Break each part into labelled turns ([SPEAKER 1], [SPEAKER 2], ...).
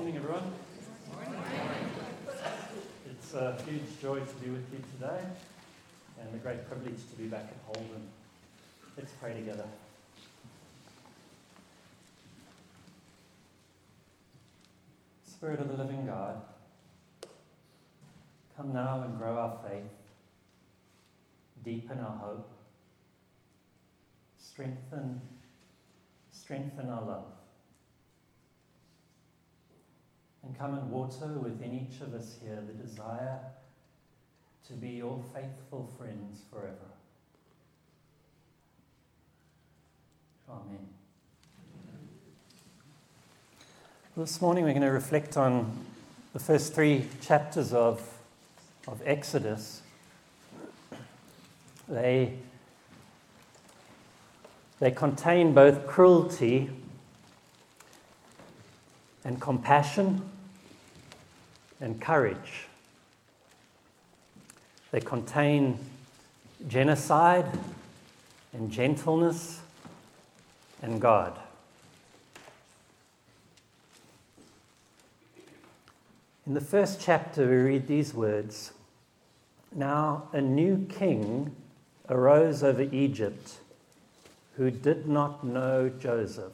[SPEAKER 1] Morning, everyone. It's a huge joy to be with you today and a great privilege to be back at Holden. Let's pray together. Spirit of the living God, come now and grow our faith, deepen our hope, strengthen our love. And come and water within each of us here the desire to be your faithful friends forever. Amen. This morning we're going to reflect on the first 3 chapters of Exodus. They contain both cruelty and compassion and courage. They contain genocide and gentleness and God. In the first chapter, we read these words: "Now a new king arose over Egypt who did not know Joseph."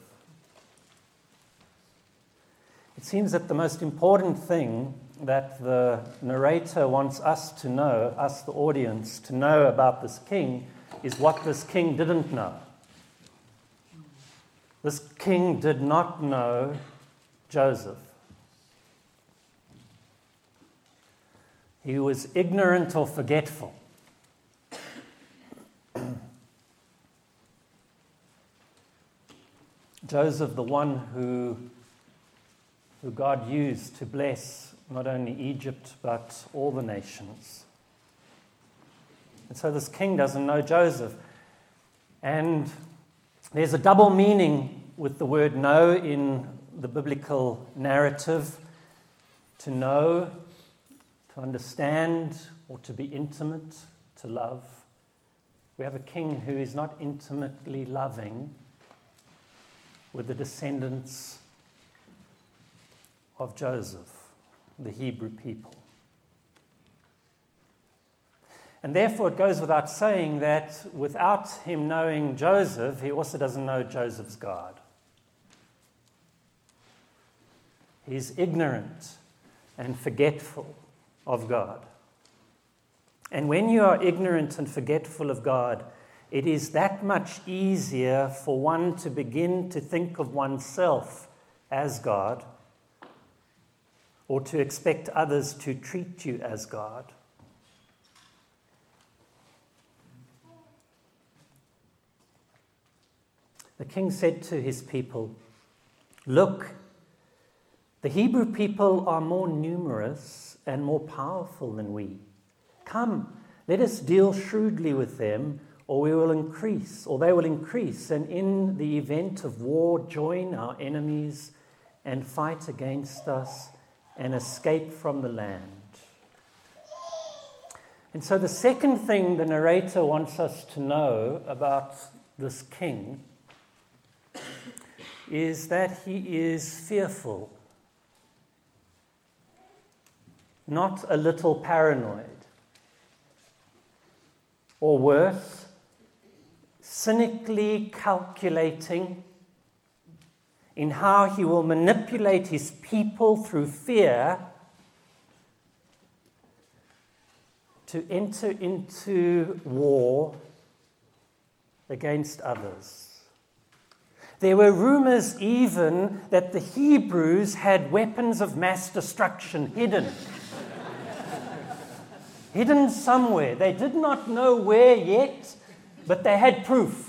[SPEAKER 1] It seems that the most important thing that the narrator wants us to know, us the audience, to know about this king is what this king didn't know. This king did not know Joseph. He was ignorant or forgetful. Joseph, the one who God used to bless not only Egypt but all the nations. And so this king doesn't know Joseph. And there's a double meaning with the word know in the biblical narrative: to know, to understand, or to be intimate, to love. We have a king who is not intimately loving with the descendants of Joseph, the Hebrew people. And therefore it goes without saying that without him knowing Joseph, he also doesn't know Joseph's God. He's ignorant and forgetful of God. And when you are ignorant and forgetful of God, it is that much easier for one to begin to think of oneself as God, or to expect others to treat you as God. The king said to his people, "Look, the Hebrew people are more numerous and more powerful than we. Come, let us deal shrewdly with them, or they will increase, and in the event of war, join our enemies and fight against us and escape from the land." And so the second thing the narrator wants us to know about this king is that he is fearful, not a little paranoid, or worse, cynically calculating in how he will manipulate his people through fear to enter into war against others. There were rumors even that the Hebrews had weapons of mass destruction hidden. Hidden somewhere. They did not know where yet, but they had proof.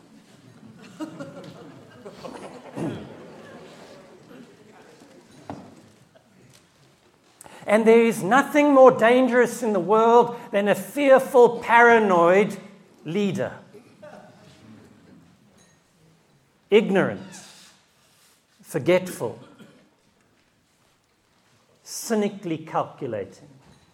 [SPEAKER 1] And there is nothing more dangerous in the world than a fearful, paranoid leader. Ignorant, forgetful, cynically calculating.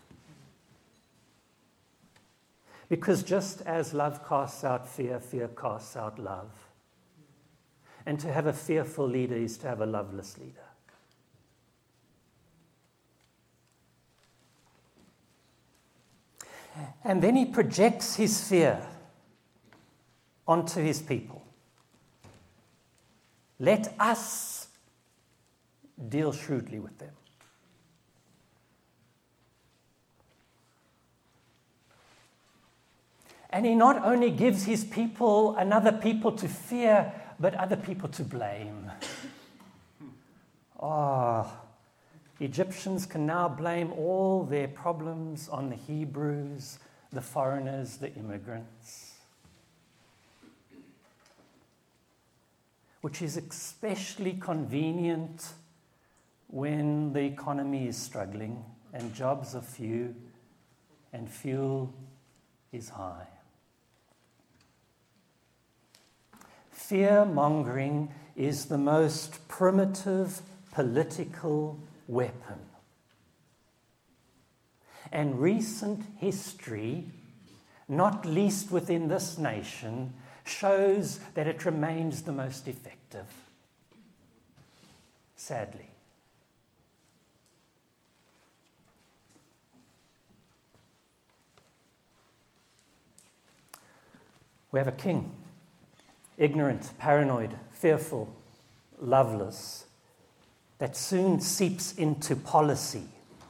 [SPEAKER 1] Because just as love casts out fear, fear casts out love. And to have a fearful leader is to have a loveless leader. And then he projects his fear onto his people. Let us deal shrewdly with them. And he not only gives his people another people to fear, but other people to blame. Egyptians can now blame all their problems on the Hebrews, the foreigners, the immigrants. Which is especially convenient when the economy is struggling and jobs are few and fuel is high. Fear-mongering is the most primitive political weapon. And recent history, not least within this nation, shows that it remains the most effective. Sadly. We have a king, ignorant, paranoid, fearful, loveless, that soon seeps into policy.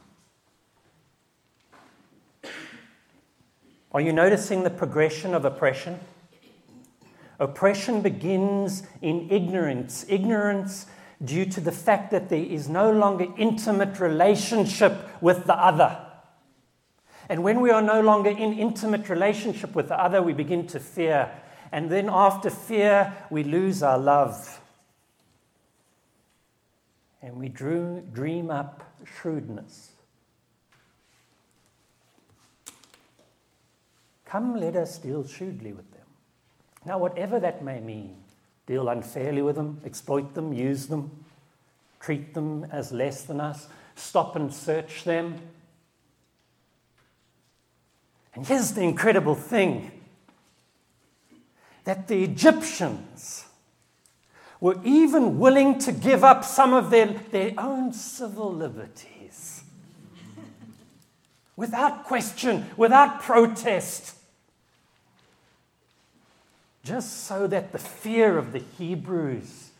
[SPEAKER 1] Are you noticing the progression of oppression? Oppression begins in ignorance. Ignorance due to the fact that there is no longer intimate relationship with the other. And when we are no longer in intimate relationship with the other, we begin to fear. And then after fear, we lose our love. And we dream up shrewdness. Come, let us deal shrewdly with them. Now, whatever that may mean, deal unfairly with them, exploit them, use them, treat them as less than us, stop and search them. And here's the incredible thing, that the Egyptians were even willing to give up some of their own civil liberties. Without question, without protest. Just so that the fear of the Hebrews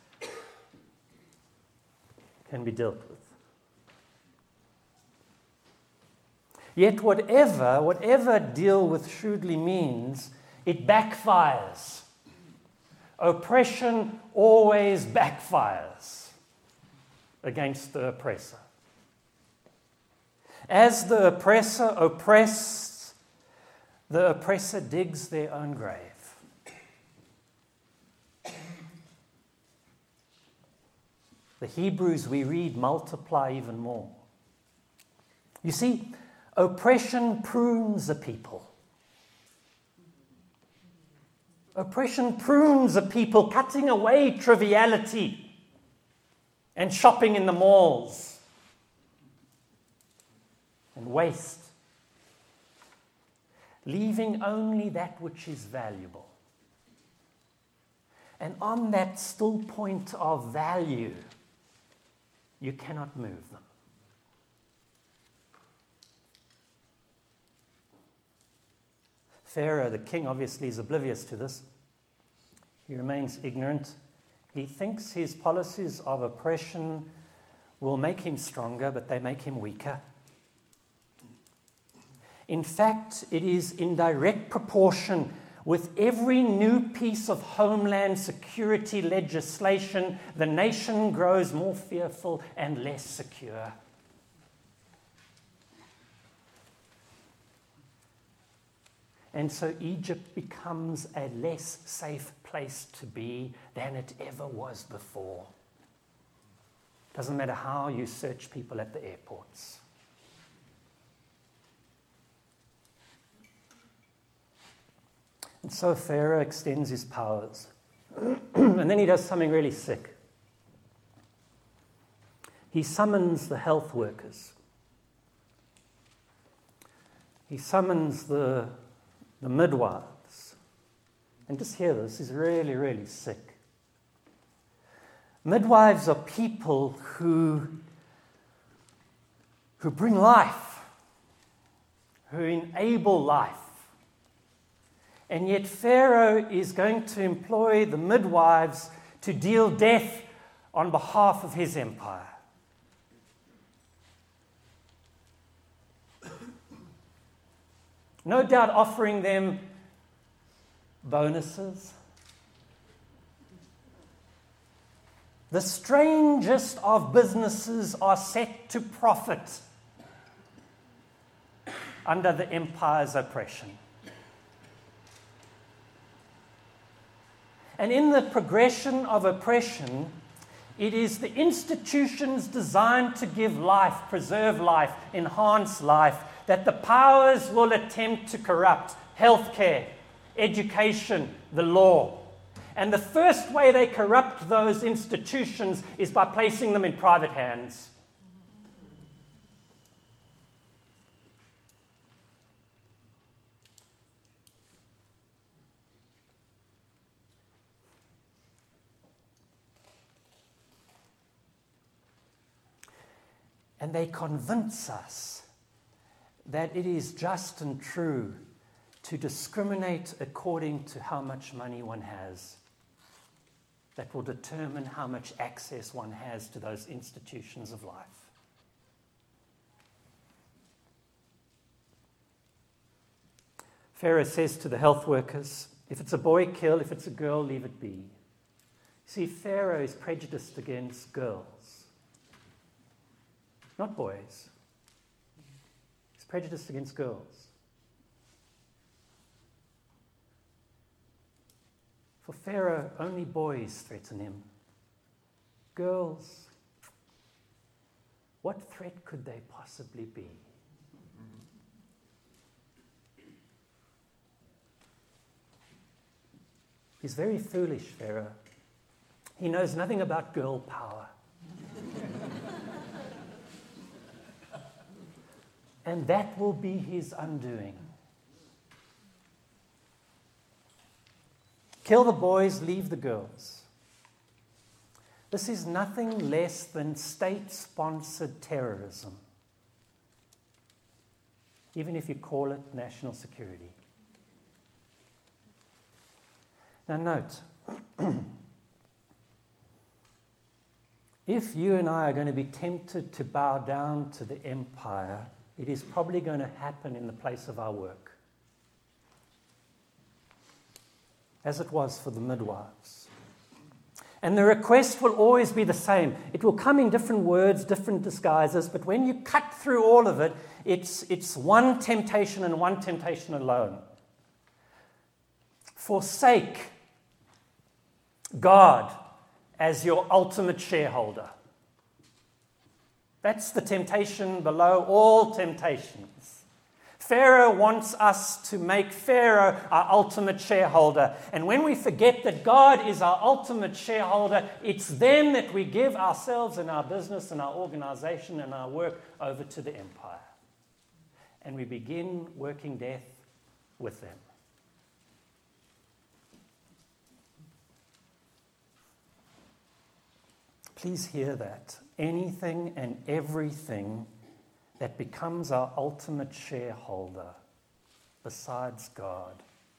[SPEAKER 1] can be dealt with. Yet whatever deal with shrewdly means, it backfires. Oppression always backfires against the oppressor. As the oppressor oppresses, the oppressor digs their own grave. The Hebrews, we read, multiply even more. You see, oppression prunes a people. Oppression prunes a people, cutting away triviality and shopping in the malls and waste, leaving only that which is valuable. And on that still point of value, you cannot move them. Pharaoh, the king, obviously is oblivious to this. He remains ignorant. He thinks his policies of oppression will make him stronger, but they make him weaker. In fact, it is in direct proportion with every new piece of homeland security legislation, the nation grows more fearful and less secure. And so Egypt becomes a less safe place to be than it ever was before. Doesn't matter how you search people at the airports. And so Pharaoh extends his powers. And then he does something really sick. He summons the health workers. He summons the midwives. And just hear this is really, really sick. Midwives are people who bring life, who enable life. And yet Pharaoh is going to employ the midwives to deal death on behalf of his empire. No doubt offering them bonuses. The strangest of businesses are set to profit under the empire's oppression. And in the progression of oppression, it is the institutions designed to give life, preserve life, enhance life, that the powers will attempt to corrupt: healthcare, education, the law. And the first way they corrupt those institutions is by placing them in private hands. And they convince us that it is just and true to discriminate according to how much money one has. That will determine how much access one has to those institutions of life. Pharaoh says to the health workers, if it's a boy, kill; if it's a girl, leave it be. See, Pharaoh is prejudiced against girls, not boys. He's prejudiced against girls. For Pharaoh, only boys threaten him. Girls, what threat could they possibly be? He's very foolish, Pharaoh. He knows nothing about girl power. And that will be his undoing. Kill the boys, leave the girls. This is nothing less than state-sponsored terrorism, even if you call it national security. Now note, if you and I are going to be tempted to bow down to the empire, it is probably going to happen in the place of our work, as it was for the midwives. And the request will always be the same. It will come in different words, different disguises, but when you cut through all of it, it's one temptation and one temptation alone. Forsake God as your ultimate shareholder. That's the temptation below all temptations. Pharaoh wants us to make Pharaoh our ultimate shareholder. And when we forget that God is our ultimate shareholder, it's then that we give ourselves and our business and our organization and our work over to the empire. And we begin working death with them. Please hear that. Anything and everything that becomes our ultimate shareholder, besides God,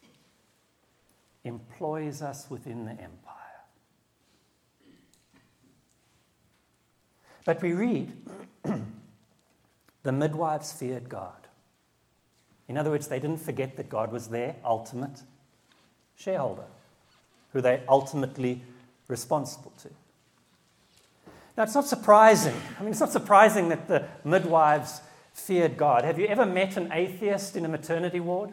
[SPEAKER 1] employs us within the empire. But we read, the midwives feared God. In other words, they didn't forget that God was their ultimate shareholder, who they're ultimately responsible to. Now, it's not surprising. It's not surprising that the midwives feared God. Have you ever met an atheist in a maternity ward?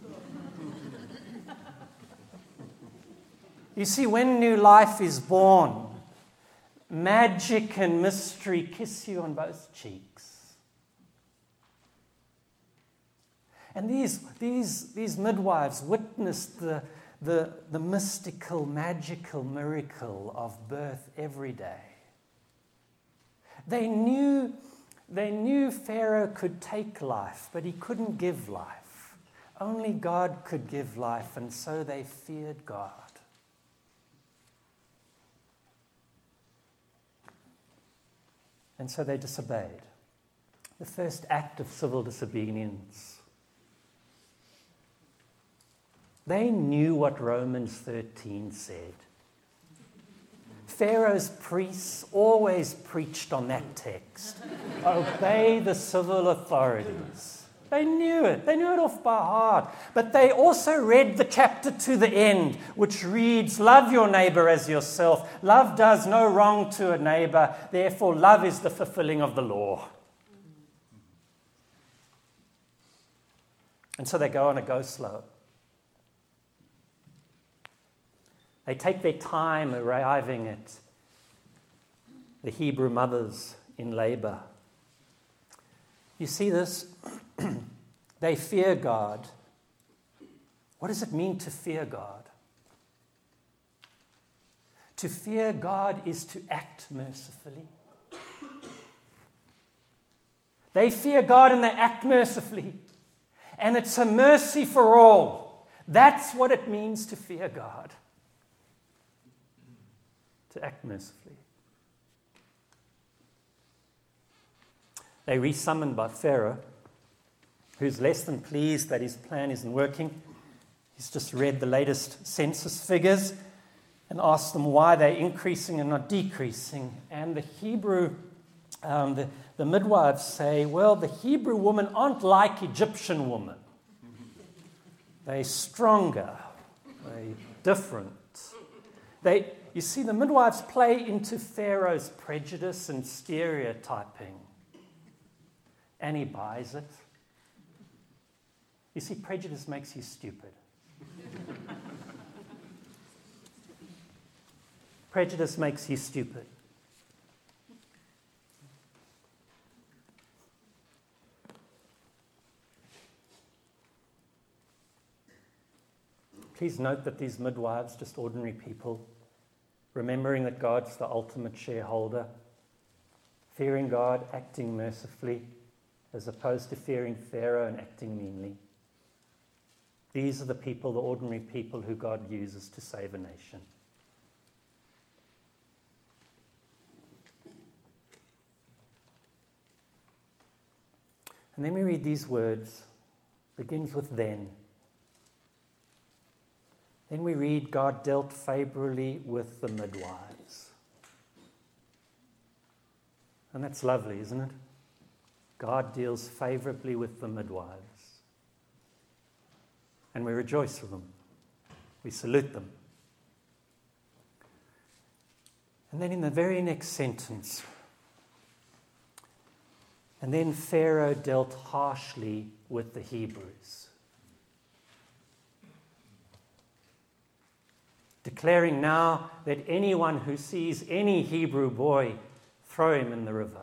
[SPEAKER 1] You see, when new life is born, magic and mystery kiss you on both cheeks. And these midwives witnessed the mystical, magical miracle of birth every day. They knew Pharaoh could take life, but he couldn't give life. Only God could give life, and so they feared God. And so they disobeyed. The first act of civil disobedience. They knew what Romans 13 said. Pharaoh's priests always preached on that text. Obey the civil authorities. They knew it. They knew it off by heart. But they also read the chapter to the end, which reads, love your neighbor as yourself. Love does no wrong to a neighbor. Therefore, love is the fulfilling of the law. And so they go on a go slow. They take their time arriving at the Hebrew mothers in labor. You see this? They fear God. What does it mean to fear God? To fear God is to act mercifully. They fear God and they act mercifully. And it's a mercy for all. That's what it means to fear God. To act mercifully. They're resummoned by Pharaoh, who's less than pleased that his plan isn't working. He's just read the latest census figures and asked them why they're increasing and not decreasing. And the Hebrew, the midwives say, well, the Hebrew women aren't like Egyptian women. They're stronger. They're different. You see, the midwives play into Pharaoh's prejudice and stereotyping. And he buys it. You see, prejudice makes you stupid. Prejudice makes you stupid. Please note that these midwives, just ordinary people, remembering that God's the ultimate shareholder, fearing God, acting mercifully, as opposed to fearing Pharaoh and acting meanly. These are the people, the ordinary people, who God uses to save a nation. And then we read these words, begins with then. Then we read, God dealt favorably with the midwives. And that's lovely, isn't it? God deals favorably with the midwives. And we rejoice with them. We salute them. And then in the very next sentence, and then Pharaoh dealt harshly with the Hebrews, declaring now that anyone who sees any Hebrew boy, throw him in the river.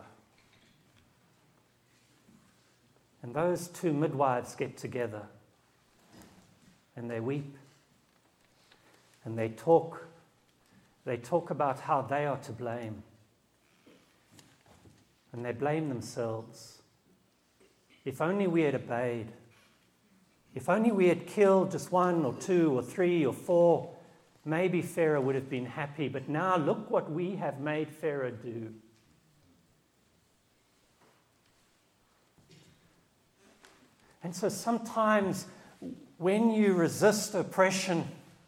[SPEAKER 1] And those two midwives get together and they weep and they talk about how they are to blame. And they blame themselves. If only we had obeyed. If only we had killed just 1 or 2 or 3 or 4, maybe Pharaoh would have been happy. But now look what we have made Pharaoh do. And so sometimes when you resist oppression,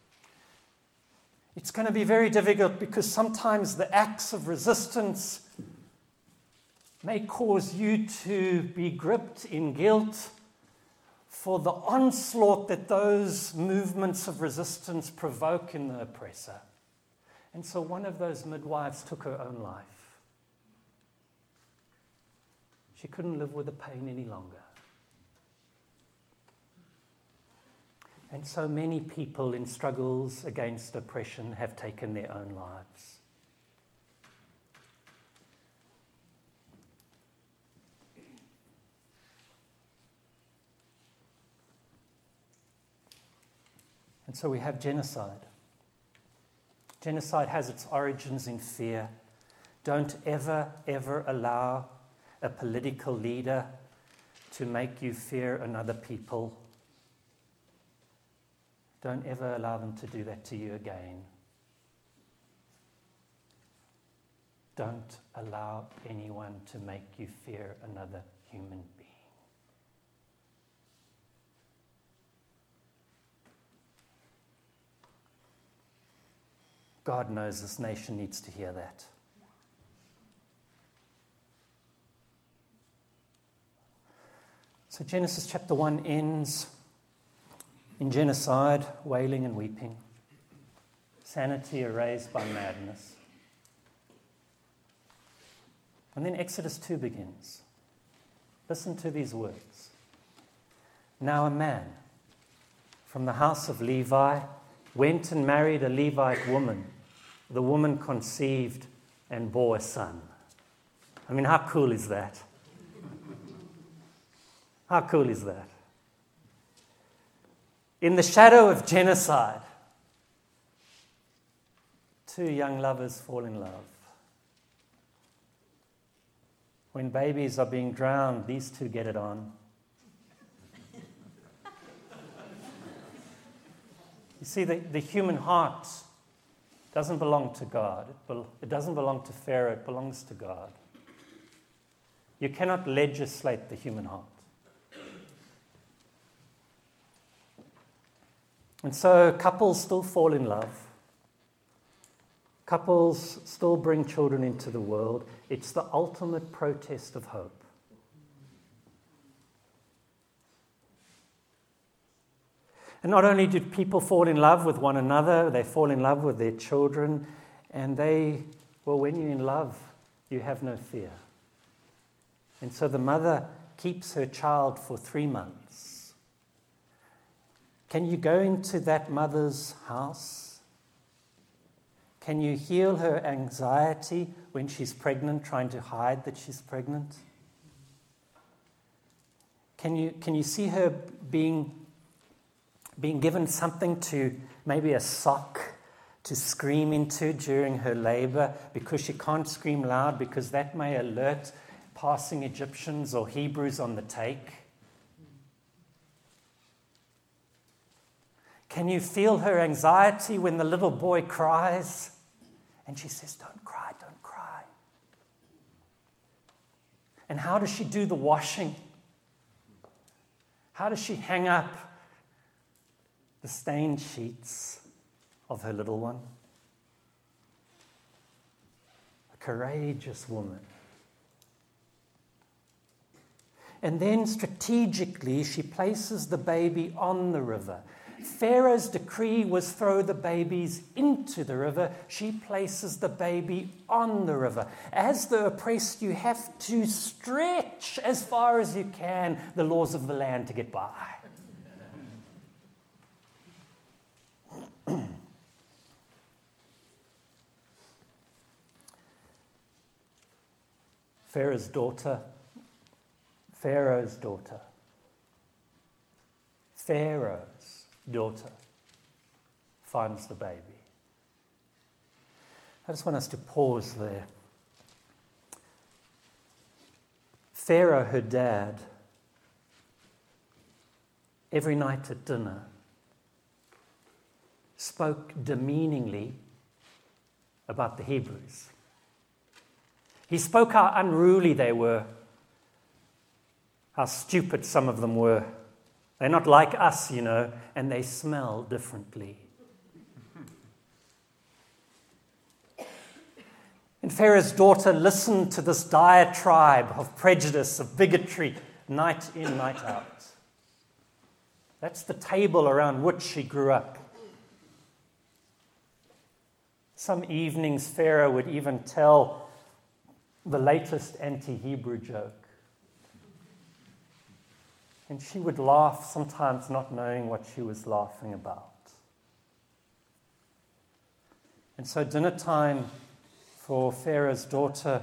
[SPEAKER 1] it's going to be very difficult, because sometimes the acts of resistance may cause you to be gripped in guilt for the onslaught that those movements of resistance provoke in the oppressor. And so one of those midwives took her own life. She couldn't live with the pain any longer. And so many people in struggles against oppression have taken their own lives. And so we have genocide. Genocide has its origins in fear. Don't ever, ever allow a political leader to make you fear another people. Don't ever allow them to do that to you again. Don't allow anyone to make you fear another human being. God knows this nation needs to hear that. So Genesis chapter 1 ends in genocide, wailing and weeping, sanity erased by madness. And then Exodus 2 begins. Listen to these words. Now a man from the house of Levi went and married a Levite woman. The woman conceived and bore a son. I mean, how cool is that? How cool is that? In the shadow of genocide, two young lovers fall in love. When babies are being drowned, these two get it on. You see, the human heart doesn't belong to God. It doesn't belong to Pharaoh. It belongs to God. You cannot legislate the human heart. And so couples still fall in love. Couples still bring children into the world. It's the ultimate protest of hope. And not only do people fall in love with one another, they fall in love with their children. And when you're in love, you have no fear. And so the mother keeps her child for 3 months. Can you go into that mother's house? Can you heal her anxiety when she's pregnant, trying to hide that she's pregnant? Can you see her being given something to, maybe a sock, to scream into during her labor because she can't scream loud because that may alert passing Egyptians or Hebrews on the take? Can you feel her anxiety when the little boy cries and she says, "Don't cry, don't cry"? And how does she do the washing? How does she hang up the stained sheets of her little one? A courageous woman. And then strategically, she places the baby on the river. Pharaoh's decree was throw the babies into the river. She places the baby on the river. As the oppressed, you have to stretch as far as you can the laws of the land to get by. Pharaoh's daughter finds the baby. I just want us to pause there. Pharaoh, her dad, every night at dinner, spoke demeaningly about the Hebrews. He spoke how unruly they were, how stupid some of them were. They're not like us, and they smell differently. And Pharaoh's daughter listened to this diatribe of prejudice, of bigotry, night in, night out. That's the table around which she grew up. Some evenings, Pharaoh would even tell the latest anti-Hebrew joke. And she would laugh, sometimes not knowing what she was laughing about. And so dinner time for Pharaoh's daughter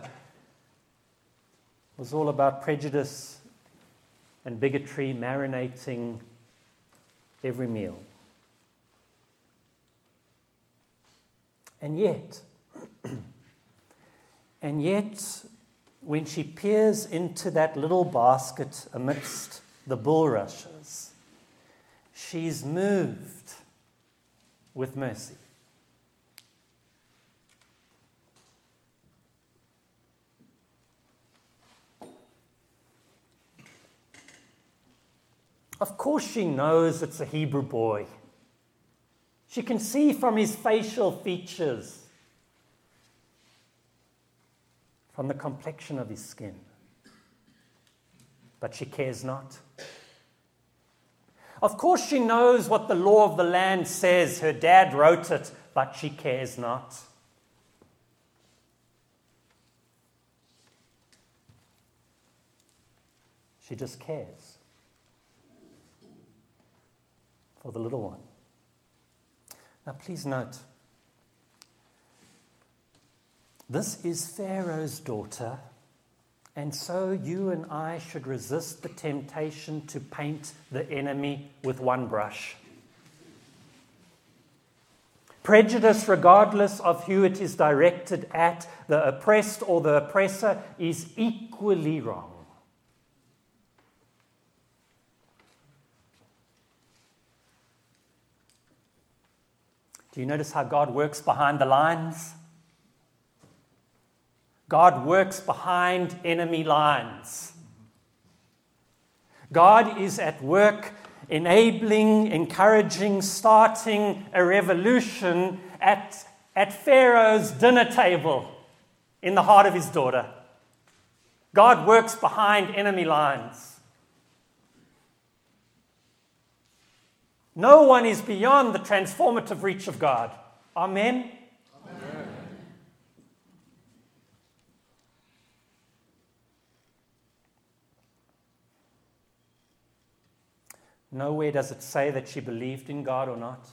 [SPEAKER 1] was all about prejudice and bigotry marinating every meal. And yet, when she peers into that little basket amidst the bulrushes, she's moved with mercy. Of course she knows it's a Hebrew boy. She can see from his facial features, from the complexion of his skin. But she cares not. Of course she knows what the law of the land says. Her dad wrote it, but she cares not. She just cares for the little one. Now please note, this is Pharaoh's daughter, and so you and I should resist the temptation to paint the enemy with one brush. Prejudice, regardless of who it is directed at, the oppressed or the oppressor, is equally wrong. Do you notice how God works behind the lines? God works behind enemy lines. God is at work enabling, encouraging, starting a revolution at Pharaoh's dinner table in the heart of his daughter. God works behind enemy lines. No one is beyond the transformative reach of God. Amen? Amen. Nowhere does it say that she believed in God or not.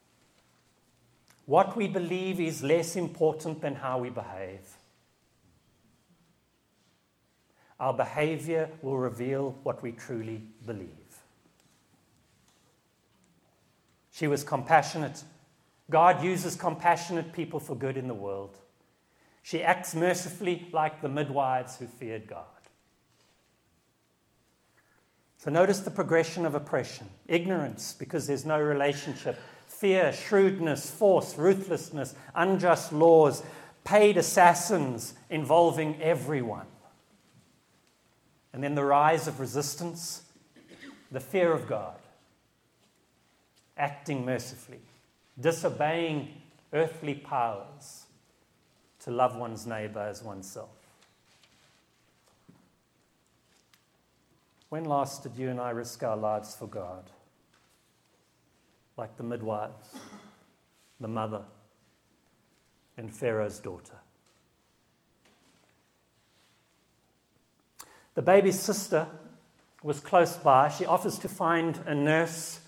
[SPEAKER 1] What we believe is less important than how we behave. Our behavior will reveal what we truly believe. She was compassionate. God uses compassionate people for good in the world. She acts mercifully like the midwives who feared God. So notice the progression of oppression. Ignorance, because there's no relationship. Fear, shrewdness, force, ruthlessness, unjust laws, paid assassins involving everyone. And then the rise of resistance, the fear of God. Acting mercifully, disobeying earthly powers to love one's neighbor as oneself. When last did you and I risk our lives for God? Like the midwives, the mother, and Pharaoh's daughter. The baby's sister was close by. She offers to find a nurse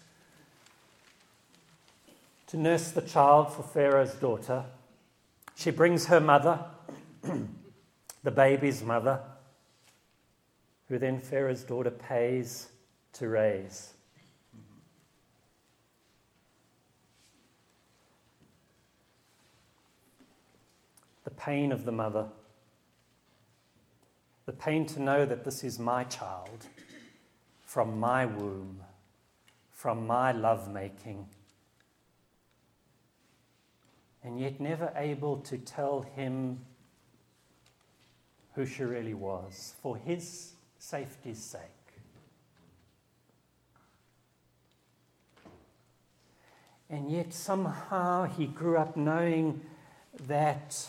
[SPEAKER 1] to nurse the child for Pharaoh's daughter. She brings her mother, the baby's mother, who then Pharaoh's daughter pays to raise. The pain of the mother, the pain to know that this is my child, from my womb, from my lovemaking, and yet never able to tell him who she really was, for his safety's sake. And yet somehow he grew up knowing that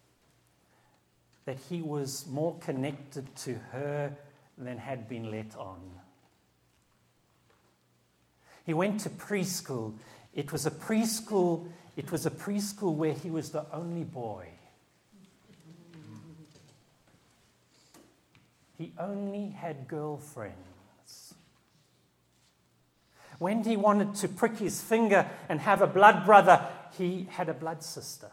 [SPEAKER 1] he was more connected to her than had been let on. He went to preschool. It was a preschool where he was the only boy. He only had girlfriends. When he wanted to prick his finger and have a blood brother, he had a blood sister.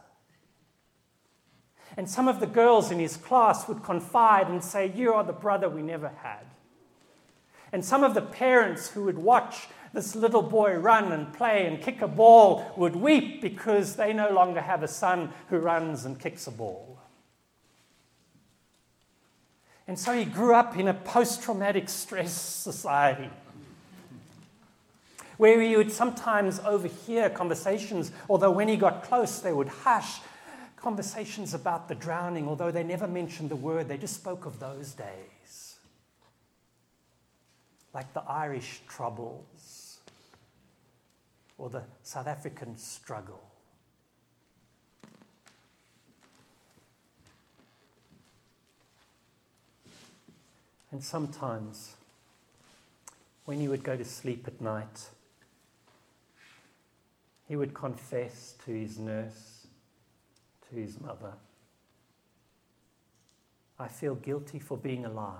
[SPEAKER 1] And some of the girls in his class would confide and say, "You are the brother we never had." And some of the parents who would watch this little boy run and play and kick a ball would weep because they no longer have a son who runs and kicks a ball. And so he grew up in a post-traumatic stress society where he would sometimes overhear conversations, although when he got close they would hush, conversations about the drowning, although they never mentioned the word, they just spoke of those days. Like the Irish Troubles, or the South African struggle. And sometimes, when he would go to sleep at night, he would confess to his nurse, to his mother, I feel guilty for being alive.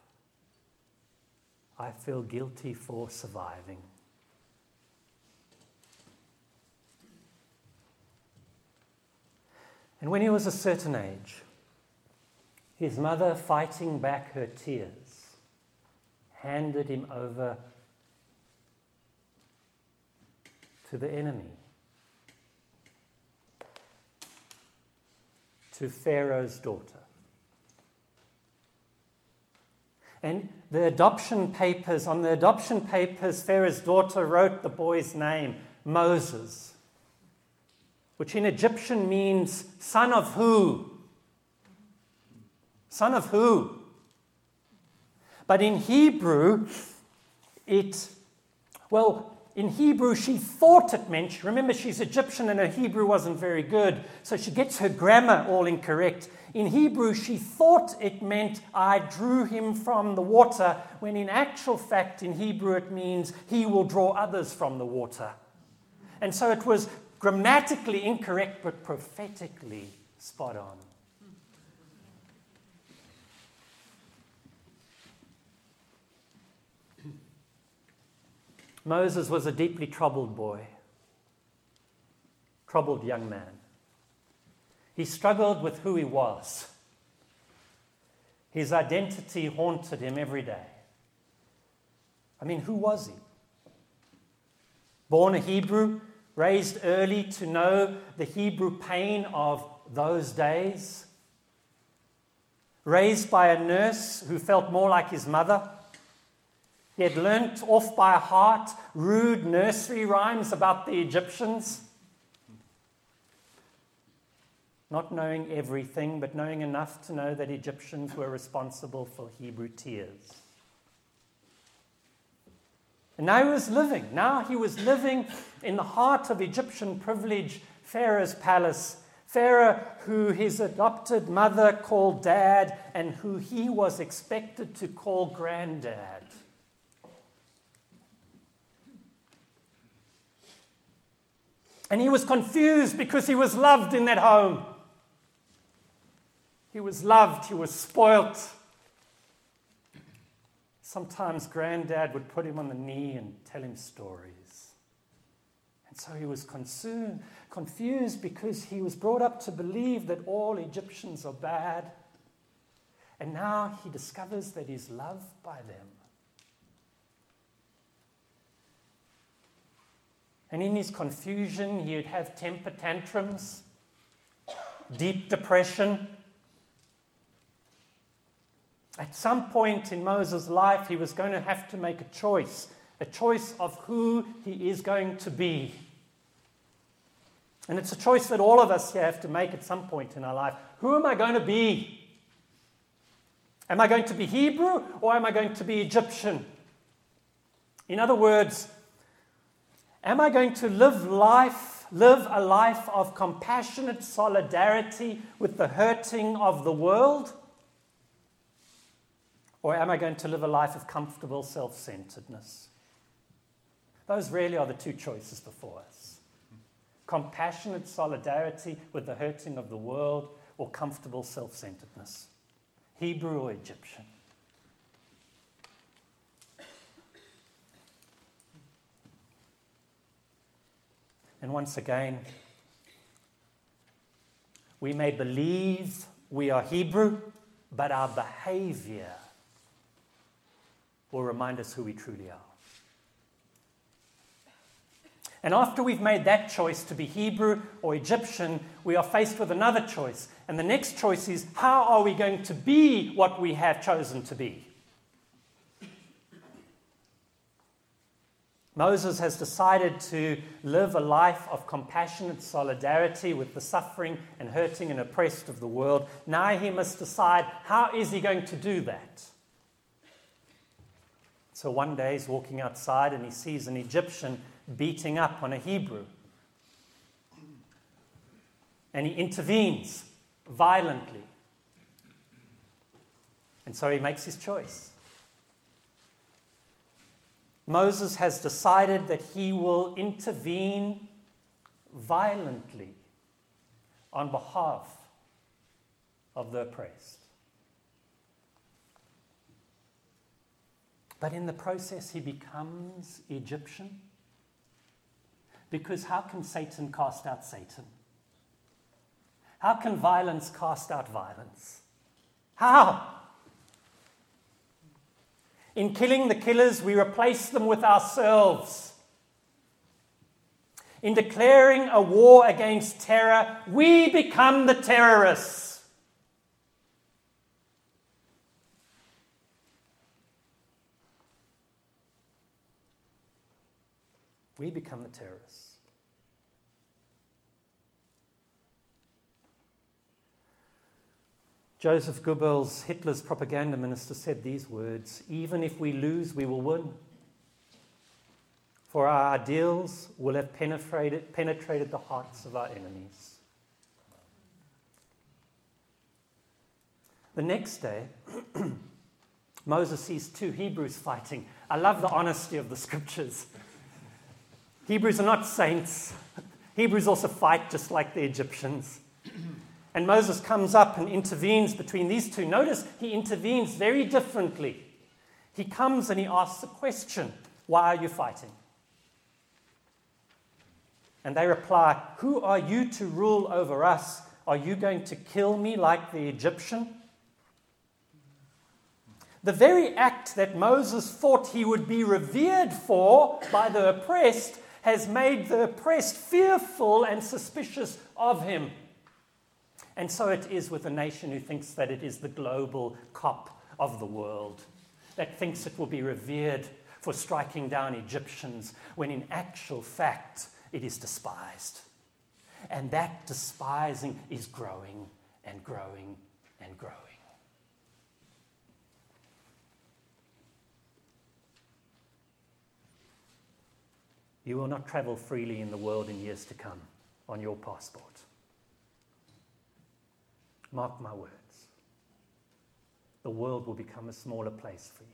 [SPEAKER 1] I feel guilty for surviving. And when he was a certain age, his mother, fighting back her tears, handed him over to the enemy, to Pharaoh's daughter. And on the adoption papers, Pharaoh's daughter wrote the boy's name, Moses, which in Egyptian means son of who? Son of who? But in Hebrew, in Hebrew she thought it meant, remember she's Egyptian and her Hebrew wasn't very good, so she gets her grammar all incorrect. In Hebrew, she thought it meant, I drew him from the water, when in actual fact, in Hebrew, it means he will draw others from the water. And so it was grammatically incorrect, but prophetically spot on. Moses was a deeply troubled boy, troubled young man. He struggled with who he was. His identity haunted him every day. I mean, who was he? Born a Hebrew, raised early to know the Hebrew pain of those days. Raised by a nurse who felt more like his mother. He had learnt off by heart rude nursery rhymes about the Egyptians. Not knowing everything, but knowing enough to know that Egyptians were responsible for Hebrew tears. And now he was living in the heart of Egyptian privilege, Pharaoh's palace. Pharaoh, who his adopted mother called dad, and who he was expected to call granddad. And he was confused because he was loved in that home. He was loved, he was spoilt. Sometimes granddad would put him on the knee and tell him stories. And so he was confused because he was brought up to believe that all Egyptians are bad. And now he discovers that he's loved by them. And in his confusion, he would have temper tantrums, deep depression. At some point in Moses' life, he was going to have to make a choice of who he is going to be. And it's a choice that all of us here have to make at some point in our life. Who am I going to be? Am I going to be Hebrew or am I going to be Egyptian? In other words, am I going to live a life of compassionate solidarity with the hurting of the world? Or am I going to live a life of comfortable self-centeredness? Those really are the two choices before us. Compassionate solidarity with the hurting of the world, or comfortable self-centeredness. Hebrew or Egyptian. And once again, we may believe we are Hebrew, but our behavior will remind us who we truly are. And after we've made that choice to be Hebrew or Egyptian, we are faced with another choice. And the next choice is, how are we going to be what we have chosen to be? Moses has decided to live a life of compassionate solidarity with the suffering and hurting and oppressed of the world. Now he must decide, how is he going to do that? So one day he's walking outside and he sees an Egyptian beating up on a Hebrew. And he intervenes violently. And so he makes his choice. Moses has decided that he will intervene violently on behalf of the oppressed. But in the process, he becomes Egyptian. Because how can Satan cast out Satan? How can violence cast out violence? How? In killing the killers, we replace them with ourselves. In declaring a war against terror, we become the terrorists. We become the terrorists. Joseph Goebbels, Hitler's propaganda minister, said these words: "Even if we lose, we will win. For our ideals will have penetrated the hearts of our enemies." The next day, Moses sees two Hebrews fighting. I love the honesty of the scriptures. Hebrews are not saints. Hebrews also fight just like the Egyptians. And Moses comes up and intervenes between these two. Notice he intervenes very differently. He comes and he asks a question: "Why are you fighting?" And they reply, "Who are you to rule over us? Are you going to kill me like the Egyptian?" The very act that Moses thought he would be revered for by the oppressed has made the oppressed fearful and suspicious of him. And so it is with a nation who thinks that it is the global cop of the world, that thinks it will be revered for striking down Egyptians, when in actual fact it is despised. And that despising is growing and growing and growing. You will not travel freely in the world in years to come on your passport. Mark my words. The world will become a smaller place for you.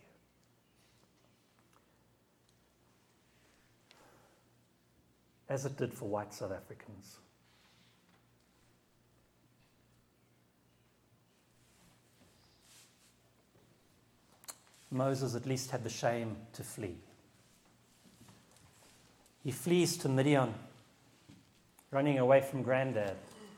[SPEAKER 1] As it did for white South Africans. Moses at least had the shame to flee. He flees to Midian, running away from Granddad,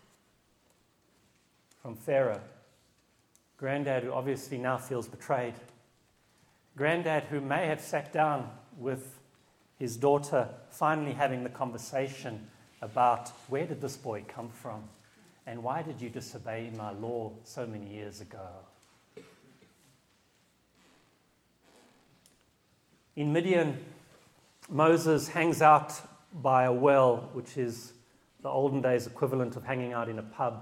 [SPEAKER 1] from Pharaoh. Granddad, who obviously now feels betrayed. Granddad, who may have sat down with his daughter, finally having the conversation about, where did this boy come from? And why did you disobey my law so many years ago? In Midian, Moses hangs out by a well, which is the olden days equivalent of hanging out in a pub.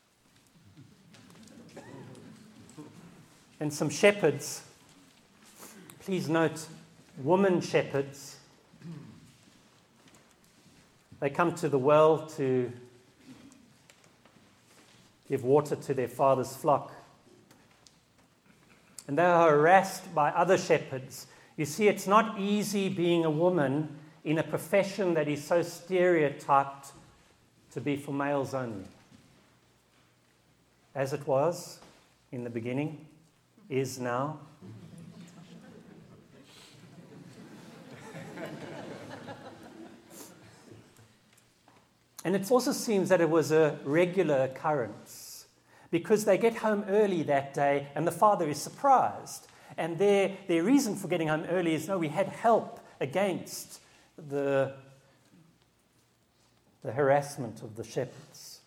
[SPEAKER 1] And some shepherds, please note, woman shepherds, they come to the well to give water to their father's flock. And they are harassed by other shepherds. You see, it's not easy being a woman in a profession that is so stereotyped to be for males only. As it was in the beginning, is now. And it also seems that it was a regular occurrence, because they get home early that day and the father is surprised. And their reason for getting home early is, no, we had help against the harassment of the shepherds.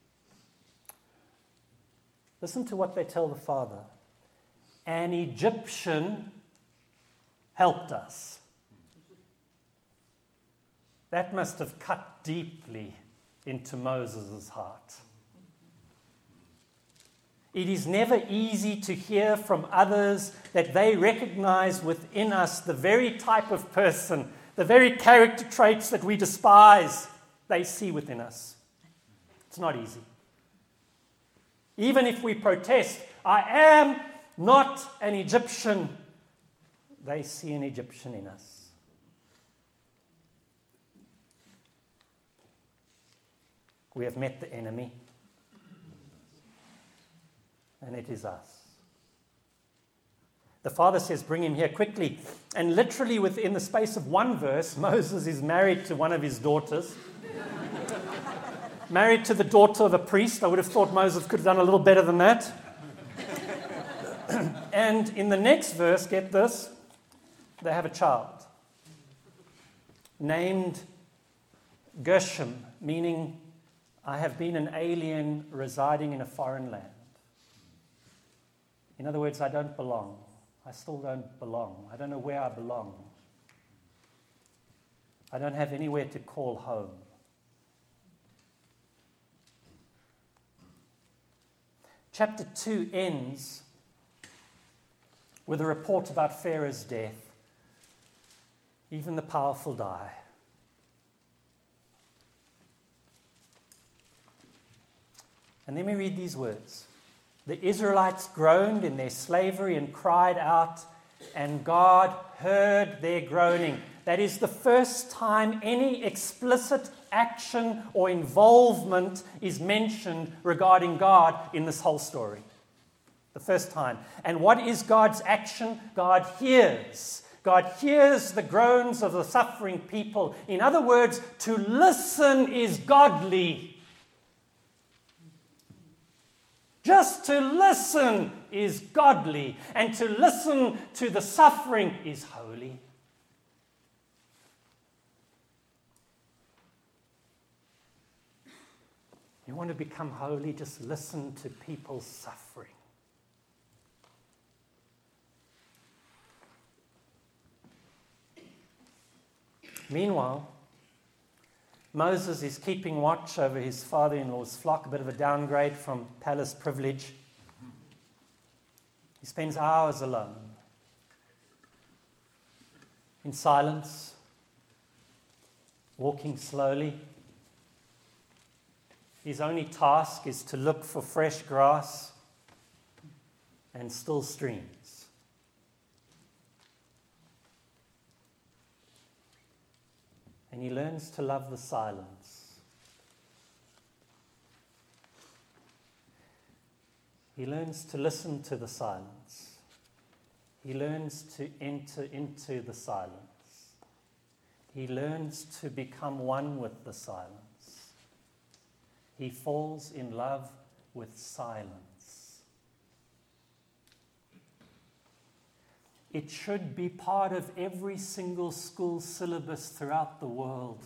[SPEAKER 1] Listen to what they tell the father. An Egyptian helped us. That must have cut deeply into Moses' heart. It is never easy to hear from others that they recognize within us the very type of person, the very character traits that we despise, they see within us. It's not easy. Even if we protest, I am not an Egyptian, they see an Egyptian in us. We have met the enemy, and it is us. The father says, bring him here quickly. And literally within the space of one verse, Moses is married to one of his daughters. Married to the daughter of a priest. I would have thought Moses could have done a little better than that. And in the next verse, get this, they have a child named Gershom, meaning I have been an alien residing in a foreign land. In other words, I don't belong. I still don't belong. I don't know where I belong. I don't have anywhere to call home. Chapter 2 ends with a report about Pharaoh's death. Even the powerful die. And then we read these words. The Israelites groaned in their slavery and cried out, and God heard their groaning. That is the first time any explicit action or involvement is mentioned regarding God in this whole story. The first time. And what is God's action? God hears. God hears the groans of the suffering people. In other words, to listen is godly. Just to listen is godly, and to listen to the suffering is holy. You want to become holy, just listen to people's suffering. Meanwhile, Moses is keeping watch over his father-in-law's flock, a bit of a downgrade from palace privilege. He spends hours alone, in silence, walking slowly. His only task is to look for fresh grass and still streams. And he learns to love the silence. He learns to listen to the silence. He learns to enter into the silence. He learns to become one with the silence. He falls in love with silence. It should be part of every single school syllabus throughout the world.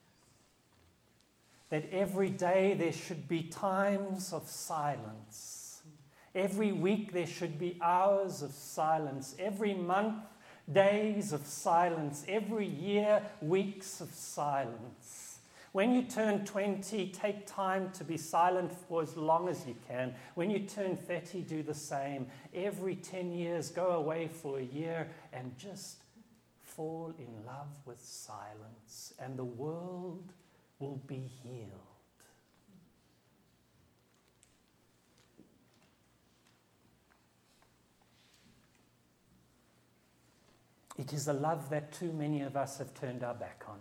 [SPEAKER 1] That every day there should be times of silence. Every week there should be hours of silence. Every month, days of silence. Every year, weeks of silence. When you turn 20, take time to be silent for as long as you can. When you turn 30, do the same. Every 10 years, go away for a year and just fall in love with silence, and the world will be healed. It is a love that too many of us have turned our back on.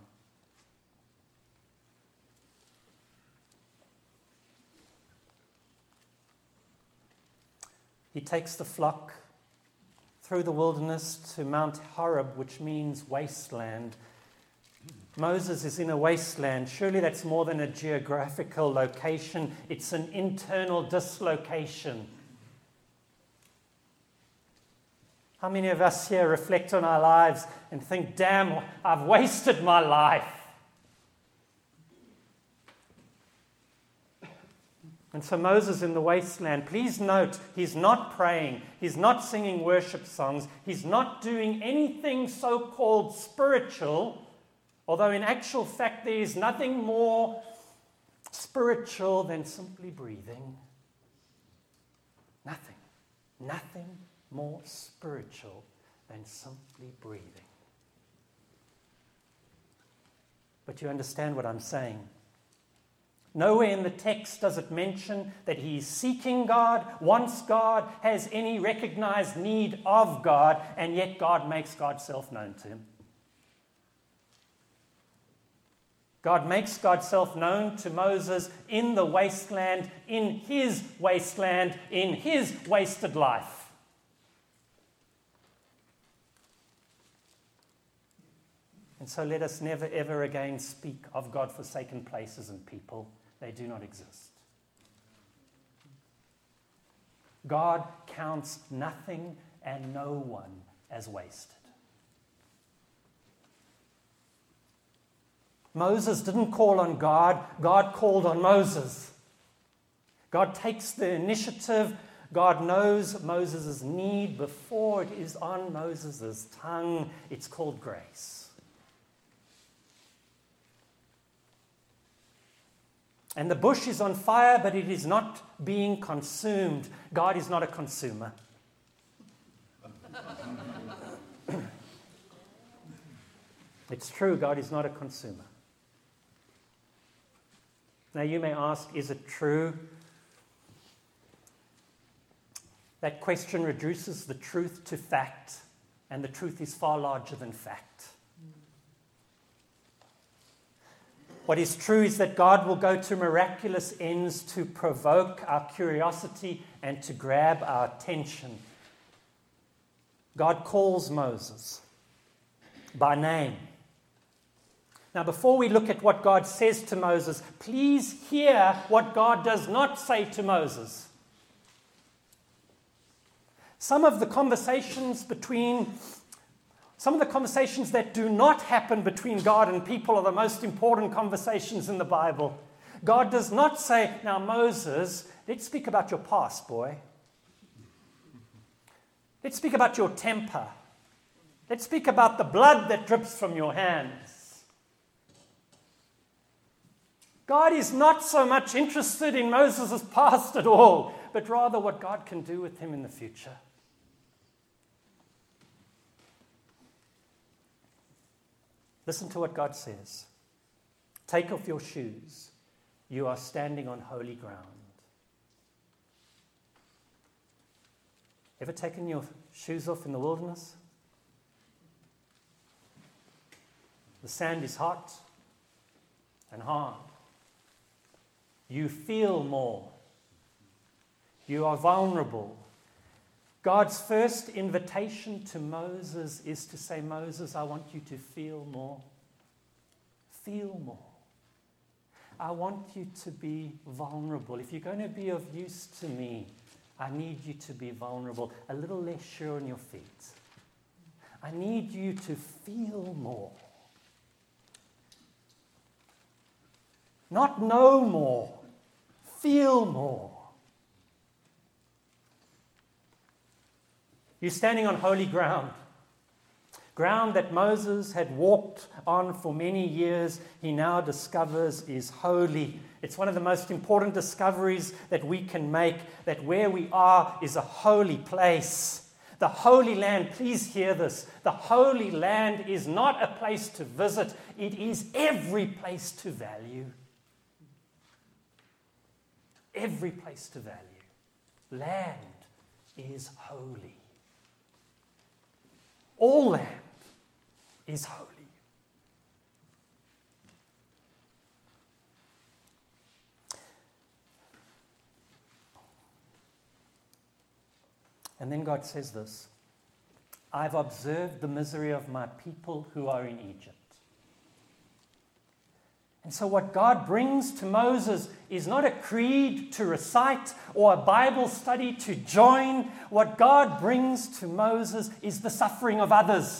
[SPEAKER 1] He takes the flock through the wilderness to Mount Horeb, which means wasteland. Moses is in a wasteland. Surely that's more than a geographical location. It's an internal dislocation. How many of us here reflect on our lives and think, damn, I've wasted my life? And so Moses in the wasteland, please note, he's not praying, he's not singing worship songs, he's not doing anything so-called spiritual, although in actual fact there is nothing more spiritual than simply breathing. Nothing. Nothing more spiritual than simply breathing. But you understand what I'm saying. Nowhere in the text does it mention that he's seeking God, wants God, has any recognized need of God, and yet God makes God's self known to him. God makes God's self known to Moses in the wasteland, in his wasteland, in his wasted life. And so let us never ever again speak of God-forsaken places and people. They do not exist. God counts nothing and no one as wasted. Moses didn't call on God. God called on Moses. God takes the initiative. God knows Moses' need before it is on Moses' tongue. It's called grace. And the bush is on fire, but it is not being consumed. God is not a consumer. It's true, God is not a consumer. Now you may ask, is it true? That question reduces the truth to fact, and the truth is far larger than fact. What is true is that God will go to miraculous ends to provoke our curiosity and to grab our attention. God calls Moses by name. Now, before we look at what God says to Moses, please hear what God does not say to Moses. Some of the conversations that do not happen between God and people are the most important conversations in the Bible. God does not say, now Moses, let's speak about your past, boy. Let's speak about your temper. Let's speak about the blood that drips from your hands. God is not so much interested in Moses' past at all, but rather what God can do with him in the future. Listen to what God says. Take off your shoes. You are standing on holy ground. Ever taken your shoes off in the wilderness? The sand is hot and hard. You feel more. You are vulnerable. God's first invitation to Moses is to say, Moses, I want you to feel more. Feel more. I want you to be vulnerable. If you're going to be of use to me, I need you to be vulnerable, a little less sure on your feet. I need you to feel more. Not know more, feel more. You're standing on holy ground, ground that Moses had walked on for many years, he now discovers is holy. It's one of the most important discoveries that we can make, that where we are is a holy place. The Holy Land, please hear this, the Holy Land is not a place to visit, it is every place to value. Every place to value. Land is holy. All land is holy. And then God says this, I've observed the misery of my people who are in Egypt. And so what God brings to Moses is not a creed to recite or a Bible study to join. What God brings to Moses is the suffering of others.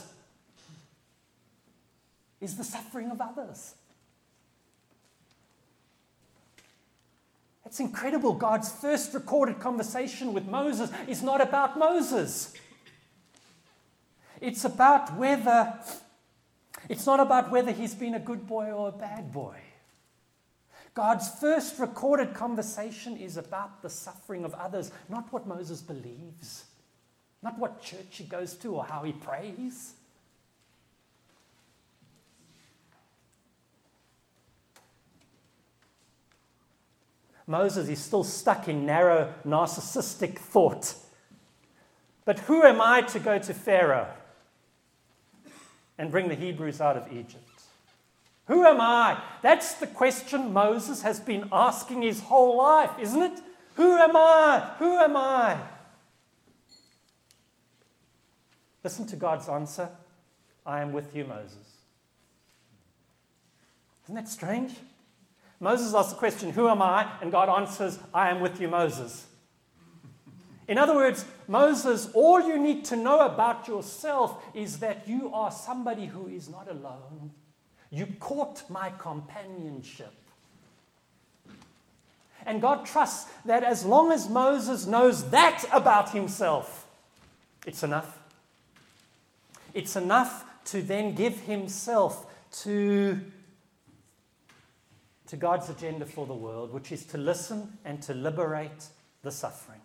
[SPEAKER 1] Is the suffering of others. It's incredible. God's first recorded conversation with Moses is not about Moses. It's not about whether he's been a good boy or a bad boy. God's first recorded conversation is about the suffering of others, not what Moses believes, not what church he goes to or how he prays. Moses is still stuck in narrow, narcissistic thought. But who am I to go to Pharaoh and bring the Hebrews out of Egypt? Who am I? That's the question Moses has been asking his whole life, isn't it? Who am I? Who am I? Listen to God's answer. I am with you, Moses. Isn't that strange? Moses asks the question, who am I? And God answers, I am with you, Moses. In other words, Moses, all you need to know about yourself is that you are somebody who is not alone. You caught my companionship. And God trusts that as long as Moses knows that about himself, it's enough. It's enough to then give himself to God's agenda for the world, which is to listen and to liberate the suffering.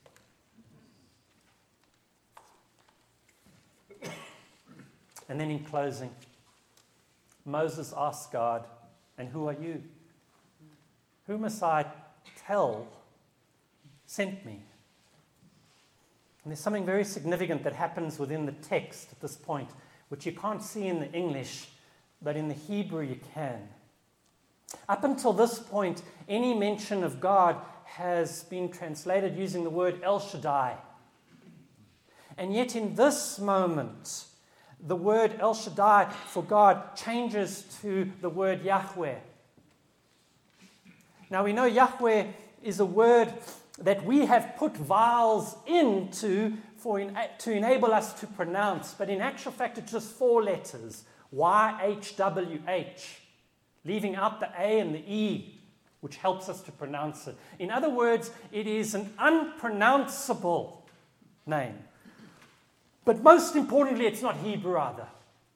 [SPEAKER 1] And then in closing, Moses asks God, and who are you? Who must I tell sent me? And there's something very significant that happens within the text at this point, which you can't see in the English, but in the Hebrew you can. Up until this point, any mention of God has been translated using the word El Shaddai. And yet in this moment, the word El Shaddai for God changes to the word Yahweh. Now we know Yahweh is a word that we have put vowels into to enable us to pronounce, but in actual fact it's just 4 letters, YHWH, leaving out the A and the E, which helps us to pronounce it. In other words, it is an unpronounceable name. But most importantly, it's not Hebrew either.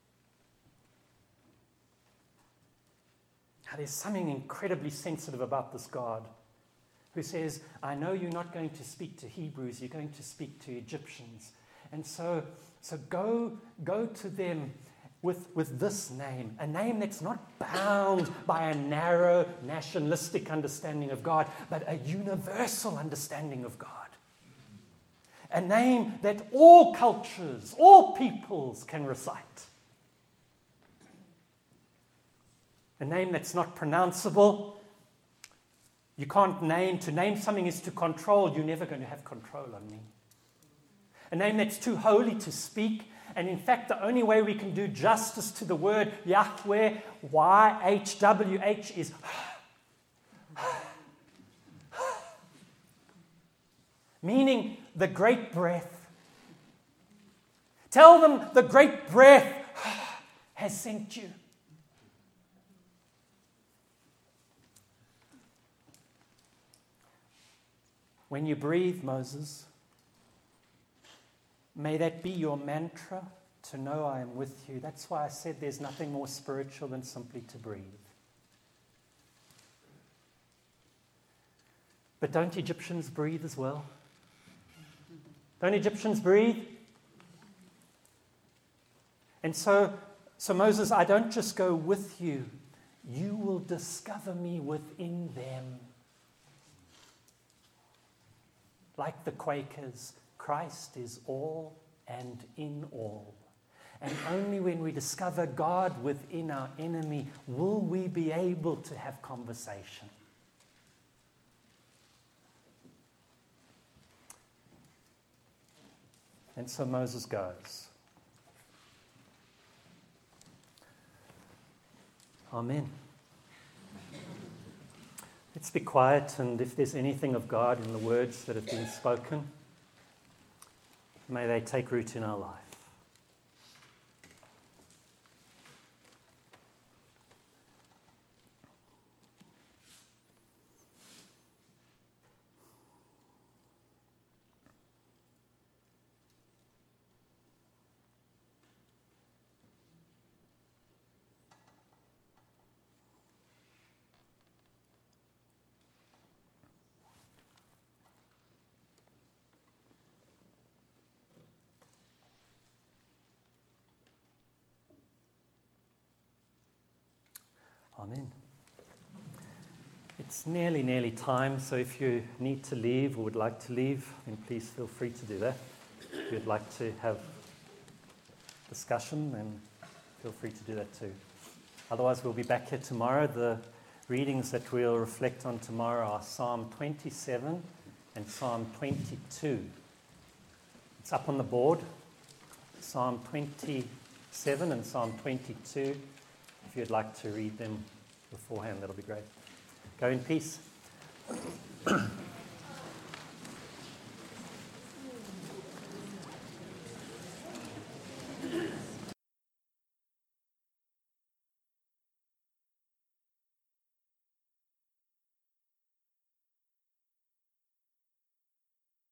[SPEAKER 1] Now, there's something incredibly sensitive about this God who says, I know you're not going to speak to Hebrews, you're going to speak to Egyptians. And so go to them with this name, a name that's not bound by a narrow nationalistic understanding of God, but a universal understanding of God. A name that all cultures, all peoples can recite. A name that's not pronounceable. You can't name. To name something is to control. You're never going to have control on me. A name that's too holy to speak. And in fact, the only way we can do justice to the word Yahweh, YHWH, is meaning the great breath. Tell them the great breath has sent you. When you breathe, Moses, may that be your mantra, to know I am with you. That's why I said there's nothing more spiritual than simply to breathe. But don't Egyptians breathe as well? Don't Egyptians breathe? And so Moses, I don't just go with you. You will discover me within them. Like the Quakers, Christ is all and in all. And only when we discover God within our enemy will we be able to have conversation. And so Moses goes. Amen. Let's be quiet, and if there's anything of God in the words that have been spoken, may they take root in our life. Amen. It's nearly time, so if you need to leave or would like to leave, then please feel free to do that. If you'd like to have discussion, then feel free to do that too. Otherwise, we'll be back here tomorrow. The readings that we'll reflect on tomorrow are Psalm 27 and Psalm 22. It's up on the board, Psalm 27 and Psalm 22. If you'd like to read them beforehand, that'll be great. Go in peace.